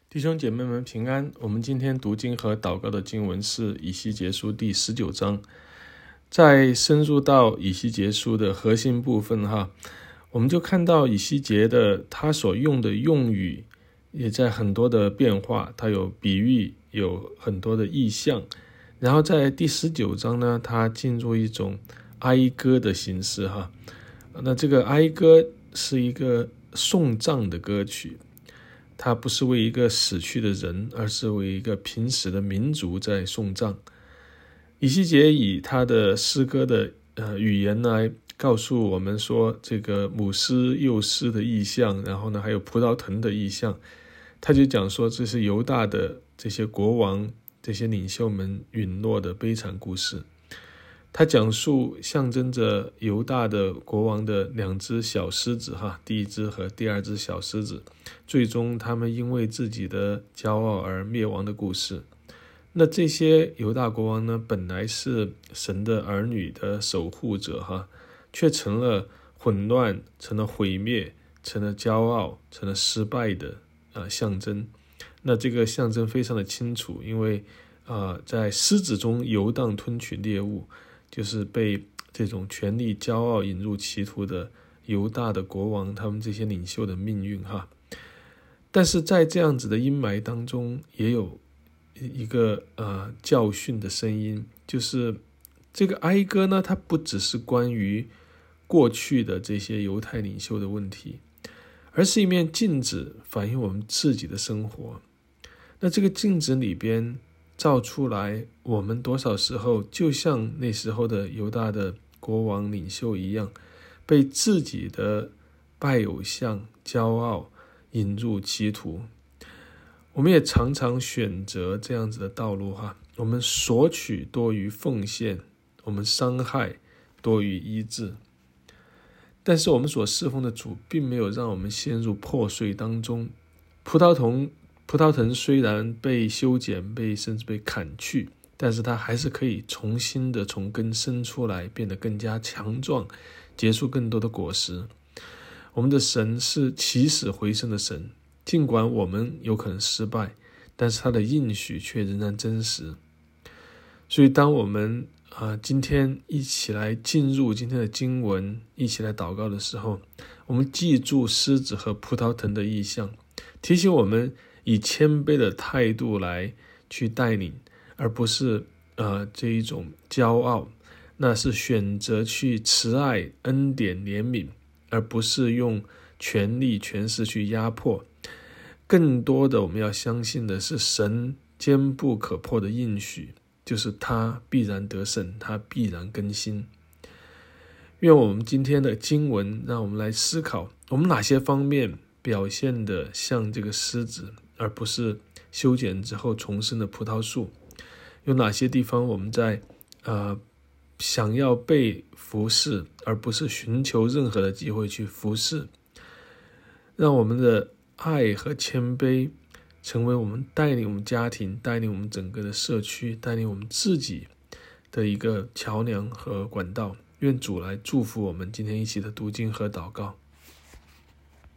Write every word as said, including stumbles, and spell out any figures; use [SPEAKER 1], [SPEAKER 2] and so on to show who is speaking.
[SPEAKER 1] 弟兄姐妹们平安。我们今天读经和祷告的经文是以西结书第十九章。在深入到以西结书的核心部分哈，我们就看到以西结的他所用的用语也在很多的变化，他有比喻，有很多的意象。然后在第十九章呢，他进入一种哀歌的形式哈。那这个哀歌是一个颂赞的歌曲，它不是为一个死去的人，而是为一个平时的民族在颂赞。以西结以他的诗歌的呃语言来告诉我们说，这个母狮幼狮的意象，然后呢还有葡萄藤的意象。他就讲说，这是犹大的这些国王、这些领袖们陨落的悲惨故事。他讲述象征着犹大的国王的两只小狮子哈，第一只和第二只小狮子，最终他们因为自己的骄傲而灭亡的故事。那这些犹大国王呢，本来是神的儿女的守护者哈，却成了混乱，成了毁灭，成了骄傲，成了失败的呃象征。那这个象征非常的清楚，因为呃在狮子中游荡吞取猎物，就是被这种权力骄傲引入歧途的犹大的国王，他们这些领袖的命运哈。但是在这样子的阴霾当中，也有一个呃教训的声音，就是这个哀歌呢，它不只是关于过去的这些犹太领袖的问题，而是一面镜子，反映我们自己的生活。那这个镜子里边照出来，我们多少时候就像那时候的犹大的国王领袖一样，被自己的拜偶像、骄傲引入歧途。我们也常常选择这样子的道路哈，我们索取多于奉献，我们伤害多于医治。但是我们所侍奉的主并没有让我们陷入破碎当中。葡萄藤葡萄藤虽然被修剪，被甚至被砍去，但是它还是可以重新的从根生出来，变得更加强壮，结出更多的果实。我们的神是起死回生的神，尽管我们有可能失败，但是他的应许却仍然真实。所以当我们、呃、今天一起来进入今天的经文，一起来祷告的时候，我们记住狮子和葡萄藤的意象，提醒我们以谦卑的态度来去带领，而不是呃这一种骄傲，那是选择去慈爱、恩典、怜悯，而不是用权力、权势去压迫。更多的我们要相信的是神坚不可破的应许，就是他必然得胜，他必然更新。愿我们今天的经文让我们来思考，我们哪些方面表现的像这个狮子，而不是修剪之后重生的葡萄树。有哪些地方我们在呃想要被服侍，而不是寻求任何的机会去服侍。让我们的爱和谦卑成为我们带领我们家庭，带领我们整个的社区，带领我们自己的一个桥梁和管道。愿主来祝福我们今天一起的读经和祷告。